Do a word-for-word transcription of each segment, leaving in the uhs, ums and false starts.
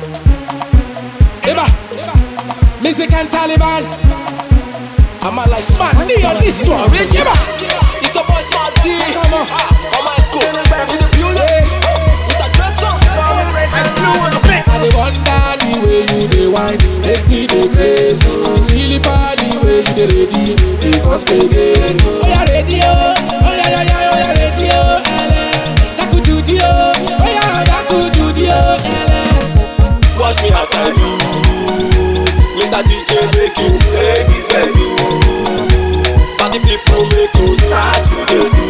Eba, music and Taliban. I'm a like man, me on this one, Rich. Eba, It's a boy Smart D. come on. Oh my God, in the building. With a dress on. I dey wonder the way you dey whine, make me dey crazy. The silly for the way you dey ready, dey cause pege. Oh yeah, radio, oh yeah, yeah, yeah, oh yeah, radio, ele. Daku judio, oh yeah, daku judio, ele. Watch me as I do, Mister D J make you play this venue. Party people make you start to dey do.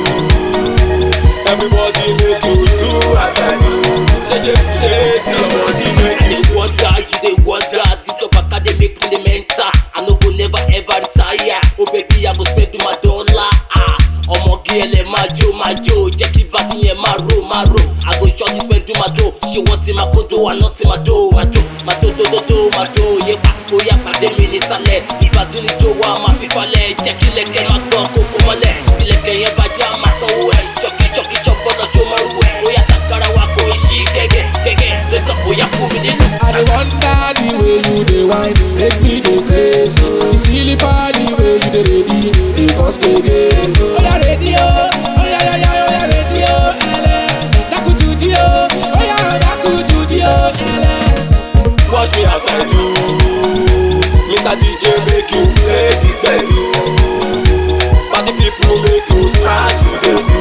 Everybody make you do as I do. Shake, shake, shake, everybody make you. They wonder, you they wonder. This up academic in the mental. I no go never ever retire. Oh baby, I go spend my dollar. Ah, ọmọ gele majo majo. Jẹ́ kí bàtí yẹn maro maro. I go short this when do my do. She want in my condo, I not in my do. My do, my do do do do my do. Yepa, oya pàdé mi ní sálẹ̀. Ìbàdí ni jó wa máa fi falẹ̀. Jẹ́ kí lẹ̀kẹ̀ máa gbọ́ kókó mọ́lẹ̀. Tilẹ̀kẹ̀ yẹn bàjẹ́ a máa sanwó ẹ̀. Ṣọ́kí ṣọ́kí ṣọ́kọ́ lọ ṣó máa rú ẹ̀. Oya takara wa kò ṣí gẹ́gẹ́ gẹ́gẹ́. Lẹ́sọ̀ oya fún mi nínú. I dey wonder the way you dey whine, make me dey crazy. The silly for the way you dey ready, dey cause pege. Oh yeah, radio, oh yeah, yeah, yeah, oh yeah, radio, ele. Daku judio, oh yeah, daku judio, ele. Watch me as I do, Mister D J make you play this venue. Party people make you start to dey do.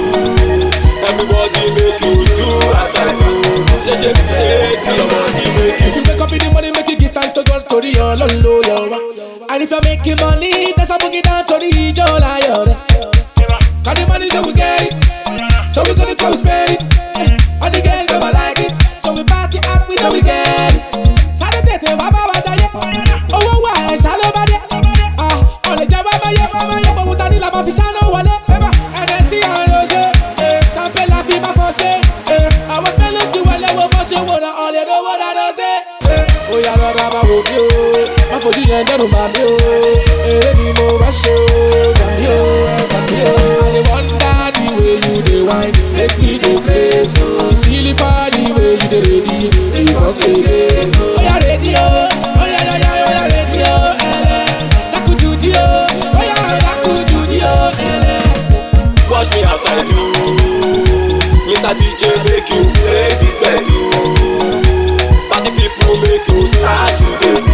Everybody make you do as I do. Shake, shake, shake, everybody make you. If you wake up in the morning, make you give thanks to God, to the Ololo, yo. And if you're making money, that's a boogie down to the Ijola, yo. Cause the money so we get it, so we gonna come spend it. All the girls never like it, so we party up, we know we get it. Saturday, baba badaye, oh oh why, shallow bade. Ah, on the job, baba ye, baba ye, but without the lama fish, I know what it. And then see how you say, champagne la fi ma force. I was smelling to well, I was watching what I all you know what I don't say. Oh yeah, rọra ma wo mi o, ma fojú yẹn dẹnu ma mi o. Èrè ni mo bá ṣe o, gbà mí o, ẹ gbà mí o. I dey wonder the way you dey whine, make me dey crazy. The silly for the way you dey ready, dey cause pege. Oh yeah, radio, oh yeah, yeah, yeah, oh yeah, radio, ele. Daku judio, oh yeah, daku judio, ele. Watch me as I do, Mister D J make you play this venue. Party people make you start to dey do.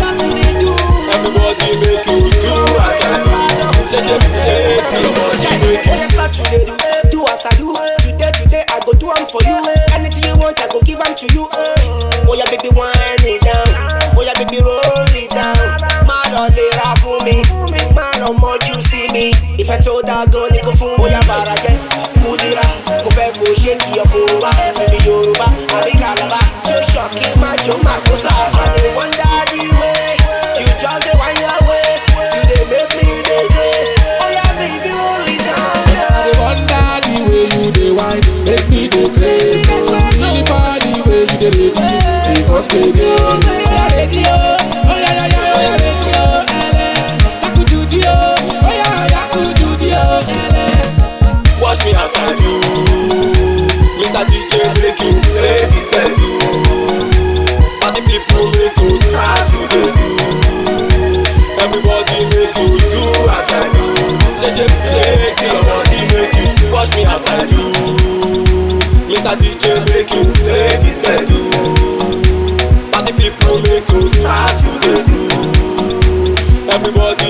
Everybody make you do as I do. Shake, shake, shake, everybody make you. Start to dey do, do as I do. Today, today I go do am for you. Anything you want, I go give am to you. Oh yeah, baby, wind it down. Oh yeah, baby, roll it down. Man on the rap for me, man on more you see me. If I told that girl, they go for. Oh yeah, baraje, kudira, mo fẹ́ kó shake your kowa. Baby Yoruba, abi Calabar, so shocky, macho, makosa. I dey wonder the way you just dey wind your waist. You dey make me dey craze. Oh yeah, baby, roll it down. I dey wonder the way you dey whine, make me dey crazy. Silly for the way you dey ready, dey cause pege. Oh yeah, radio, oh yeah, yeah, yeah, oh yeah, radio, ele. Daku judio, oh yeah, daku judio, ele. Watch me as I do, Mister D J make you play this venue. Party people make you start to dey do. Everybody make you do as I do. Shake, shake, shake, everybody make you. Watch me as I do, Mister D J make you play this venue. Party people make you start to dey do. Everybody